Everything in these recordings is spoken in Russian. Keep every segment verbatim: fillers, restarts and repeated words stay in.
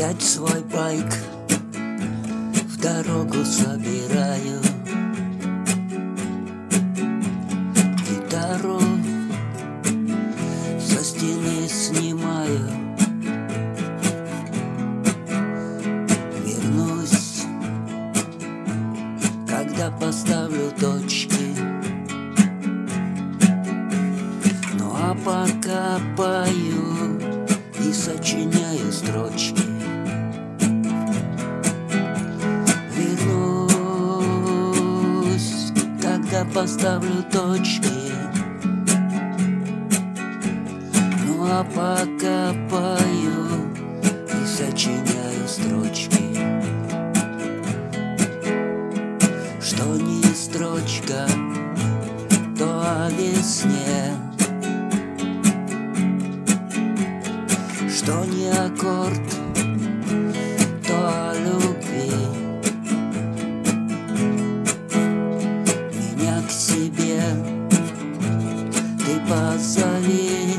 Опять свой байк в дорогу собираю, гитару со стены снимаю. Вернусь, когда поставлю точки. Ну а пока пою и сочиняю строчки. Вернусь, когда поставлю точки. Ну а пока пою и сочиняю строчки. Что не строчка, то о весне. Что не аккорд, то о любви. Меня к себе ты позови,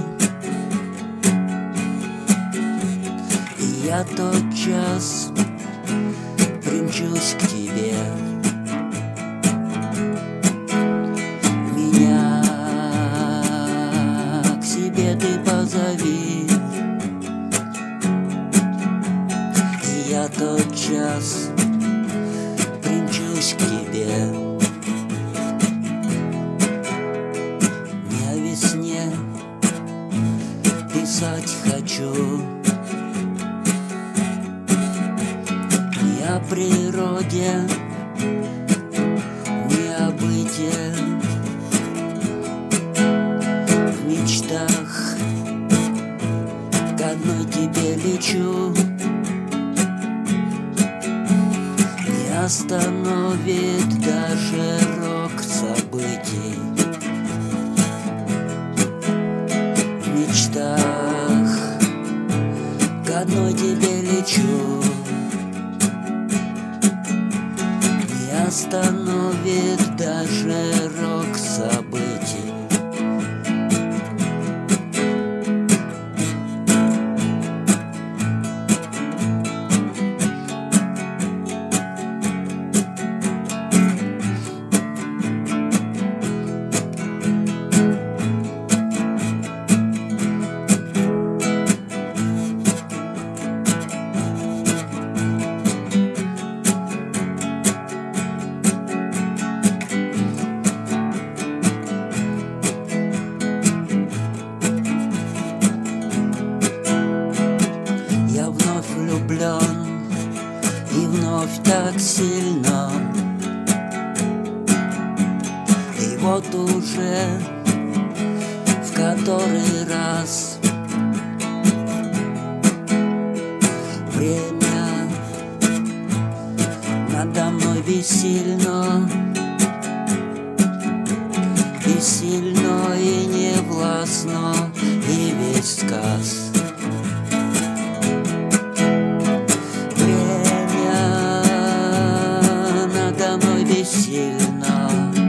и я тотчас примчусь к тебе. Меня к себе ты позови, я тотчас примчусь к тебе. Не о весне писать хочу, не о природе, не о быте. В мечтах к одной тебе лечу. Остановит даже рок событий. В мечтах к одной тебе лечу. Не остановит даже рок событий. И вновь так сильно. И вот уже в который раз время надо мной бессильно. Бессильно и не властно, и весь сказ. Бессильно,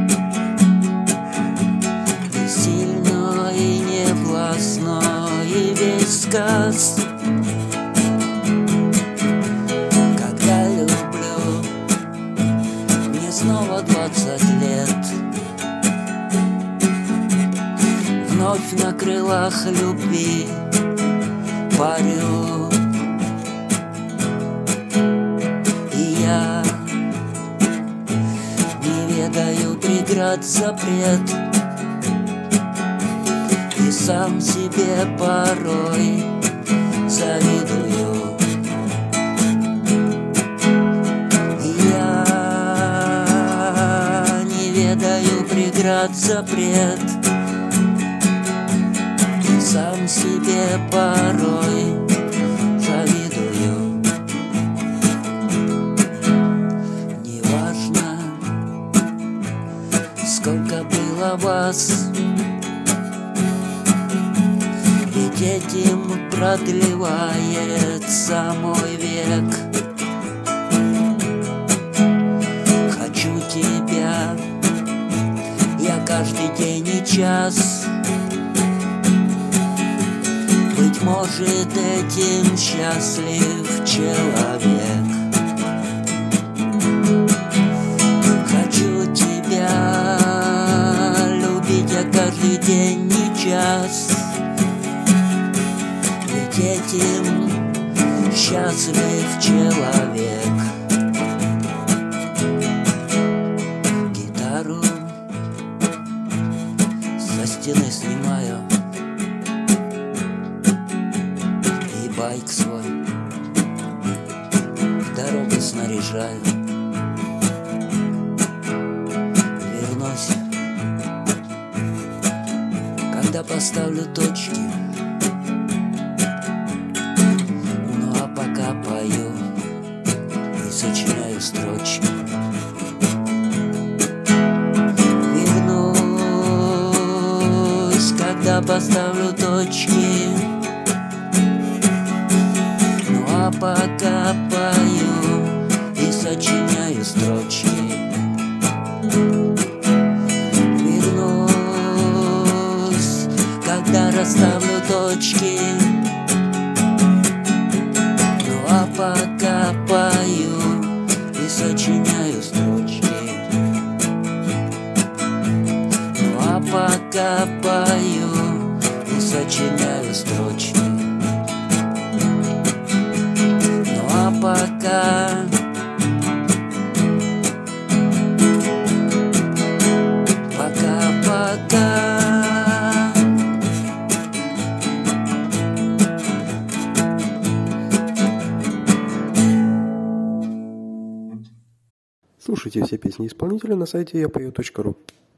бессильно и не властно, и весь сказ. Когда люблю, мне снова двадцать лет. Вновь на крылах любви парю. И я даю преград запрет, и сам себе порой завидую. И я не ведаю преград запрет, и сам себе порой завидую. Сколько было вас, ведь этим продлевается мой век. Хочу тебя я каждый день и час, быть может, этим счастлив человек. Хочу тебя любить я каждый день и час, ведь этим счастлив человек. Гитару со стены снимаю и байк свой в дорогу снаряжаю. Вернусь, когда поставлю точки. Ну а пока пою и сочиняю строчки. Вернусь, когда поставлю точки. Ну а пока пою и сочиняю строчки. Вернусь, когда расставлю точки. Ну а пока пою и сочиняю строчки. Ну а пока пою и сочиняю строчки. Ну а пока пока-пока. Слушайте все песни исполнителя на сайте я пою точка ру.